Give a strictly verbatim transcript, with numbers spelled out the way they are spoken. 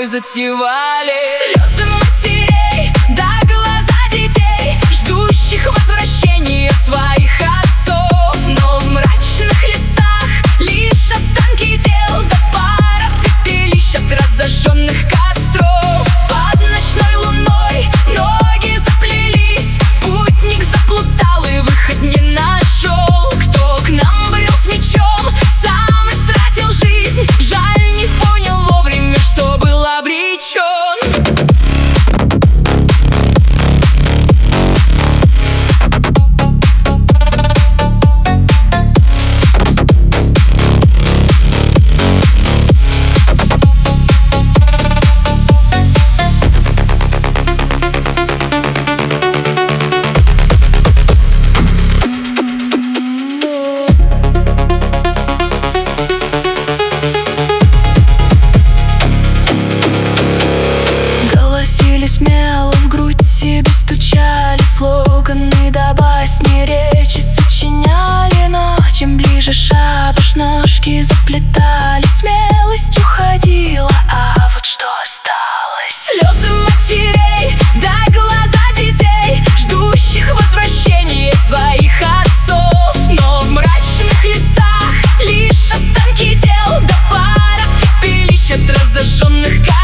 затевали. Слезы матерей, да глаза детей, ждущих возвращения своих отцов. Но в мрачных лесах лишь останки тел, да пара пепелищ от разожженных костров. Под ночной луной ноги заплелись, путник заплутал и выход не нашел. Кто к нам брел с мечом, сам истратил жизнь, жаль, не понял вовремя, что был обречен. Смело в грудь себе стучали слоганы, да басни речи сочиняли. Но чем ближе шабаш, ножки заплетали, смелость уходила, а вот что осталось. Слезы матерей, да глаза детей, ждущих возвращения своих отцов. Но в мрачных лесах лишь останки тел, да пара пепелищ от разожженных костров.